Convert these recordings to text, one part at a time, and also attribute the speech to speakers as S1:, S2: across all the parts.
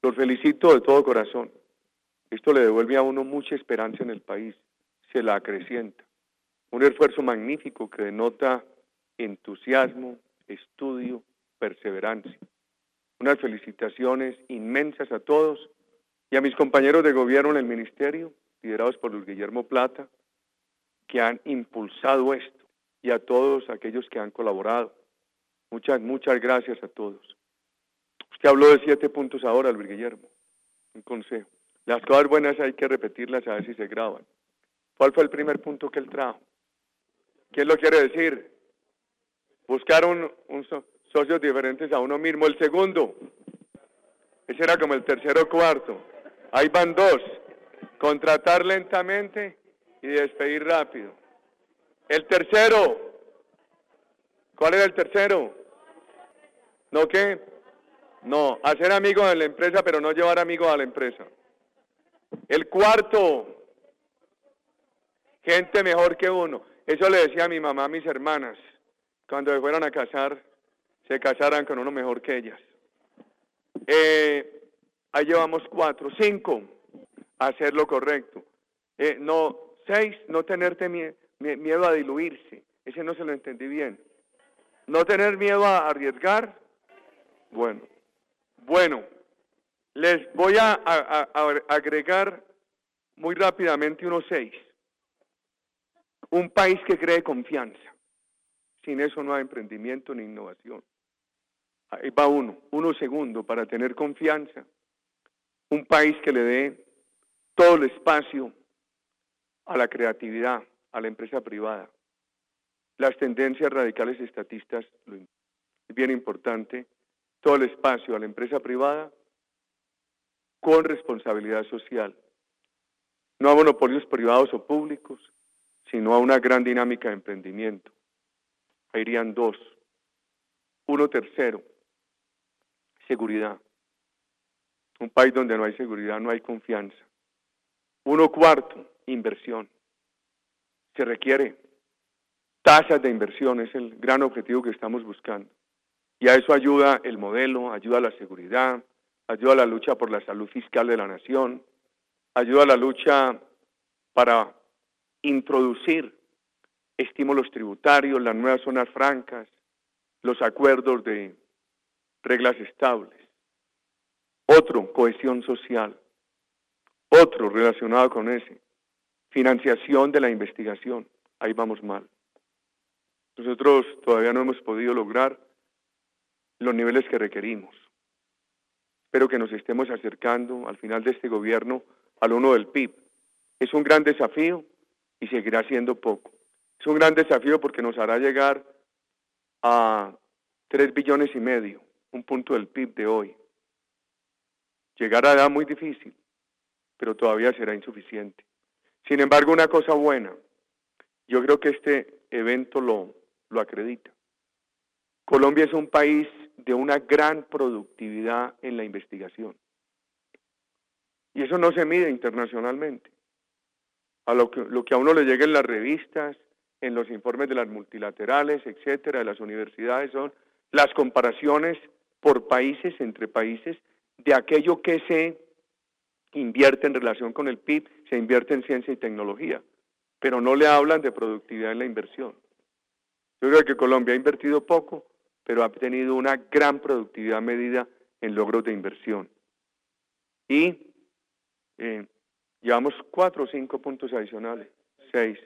S1: Los felicito de todo corazón. Esto le devuelve a uno mucha esperanza en el país, se la acrecienta. Un esfuerzo magnífico que denota entusiasmo, estudio, perseverancia. Unas felicitaciones inmensas a todos y a mis compañeros de gobierno en el ministerio, liderados por Luis Guillermo Plata, que han impulsado esto, y a todos aquellos que han colaborado. Muchas gracias a todos. Usted habló de 7 puntos ahora, Luis Guillermo, un consejo. Las cosas buenas hay que repetirlas a ver si se graban. ¿Cuál fue el primer punto que él trajo? ¿Quién lo quiere decir? Buscar socios diferentes a uno mismo. El segundo, ese era como el tercero o cuarto. Ahí van 2. Contratar lentamente y despedir rápido. El tercero, ¿cuál era el tercero? ¿No qué? No, hacer amigos en la empresa, pero no llevar amigos a la empresa. El cuarto, gente mejor que uno. Eso le decía a mi mamá a mis hermanas. Cuando se fueran a casar, se casaran con uno mejor que ellas. Ahí llevamos 4. 5, hacer lo correcto. 6, no tenerte miedo a diluirse. Ese no se lo entendí bien. No tener miedo a arriesgar. Bueno, les voy a agregar muy rápidamente unos 6. Un país que cree confianza. Sin eso no hay emprendimiento ni innovación. Ahí va uno segundo para tener confianza. Un país que le dé todo el espacio a la creatividad, a la empresa privada. Las tendencias radicales estatistas, es bien importante, todo el espacio a la empresa privada con responsabilidad social. No a monopolios privados o públicos, sino a una gran dinámica de emprendimiento. Ahí irían 2. Uno tercero, seguridad. Un país donde no hay seguridad, no hay confianza. Uno cuarto, inversión. Se requiere tasas de inversión, es el gran objetivo que estamos buscando. Y a eso ayuda el modelo, ayuda a la seguridad, ayuda a la lucha por la salud fiscal de la nación, ayuda a la lucha para introducir estímulos tributarios, las nuevas zonas francas, los acuerdos de reglas estables. Otro, cohesión social. Otro relacionado con ese, financiación de la investigación. Ahí vamos mal. Nosotros todavía no hemos podido lograr los niveles que requerimos. Espero que nos estemos acercando al final de este gobierno al 1 del PIB. Es un gran desafío y seguirá siendo poco. Es un gran desafío porque nos hará llegar a 3,5 billones, un punto del PIB de hoy. Llegará muy difícil, pero todavía será insuficiente. Sin embargo, una cosa buena, yo creo que este evento lo acredita. Colombia es un país de una gran productividad en la investigación. Y eso no se mide internacionalmente. A lo que a uno le llega en las revistas, en los informes de las multilaterales, etcétera, de las universidades, son las comparaciones por países, entre países, de aquello que se invierte en relación con el PIB, se invierte en ciencia y tecnología, pero no le hablan de productividad en la inversión. Yo creo que Colombia ha invertido poco, pero ha tenido una gran productividad medida en logros de inversión. Y llevamos 4 o 5 puntos adicionales, 6.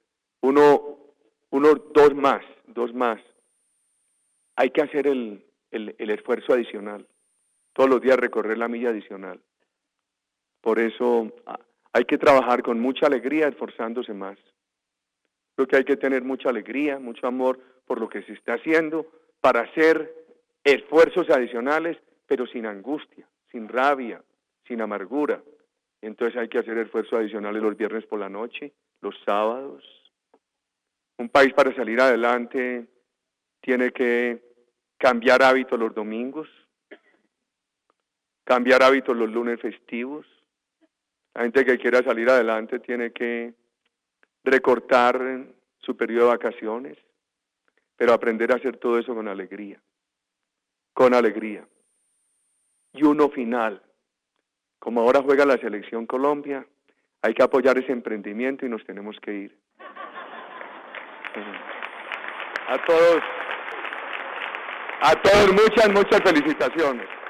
S1: Dos más. Hay que hacer el esfuerzo adicional. Todos los días recorrer la milla adicional. Por eso hay que trabajar con mucha alegría, esforzándose más. Creo que hay que tener mucha alegría, mucho amor por lo que se está haciendo, para hacer esfuerzos adicionales, pero sin angustia, sin rabia, sin amargura. Entonces hay que hacer esfuerzos adicionales los viernes por la noche, los sábados. Un país para salir adelante tiene que cambiar hábitos los domingos, cambiar hábitos los lunes festivos. La gente que quiera salir adelante tiene que recortar su periodo de vacaciones, pero aprender a hacer todo eso con alegría. Y uno final, como ahora juega la Selección Colombia, hay que apoyar ese emprendimiento y nos tenemos que ir. A todos muchas felicitaciones.